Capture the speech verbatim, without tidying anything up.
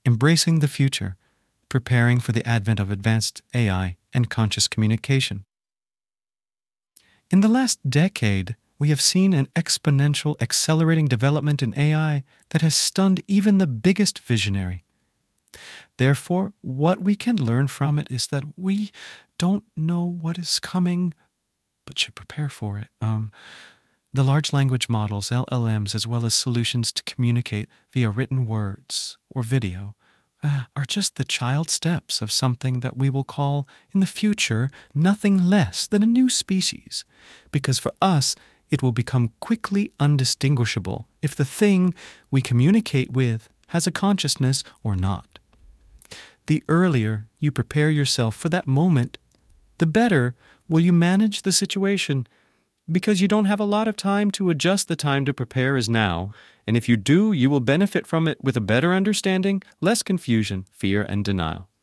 embracing the future, preparing for the advent of advanced A I and conscious communication. In the last decade, we have seen an exponential, accelerating development in A I that has stunned even the biggest visionary. Therefore, what we can learn from it is that we don't know what is coming, but should prepare for it. Um, the large language models, L L Ms, as well as solutions to communicate via written words or video, uh, are just the child steps of something that we will call, in the future, nothing less than a new species. Because for us, it will become quickly undistinguishable if the thing we communicate with has a consciousness or not. The earlier you prepare yourself for that moment, the better will you manage the situation, because you don't have a lot of time to adjust. The time to prepare is now, and if you do, you will benefit from it with a better understanding, less confusion, fear, and denial.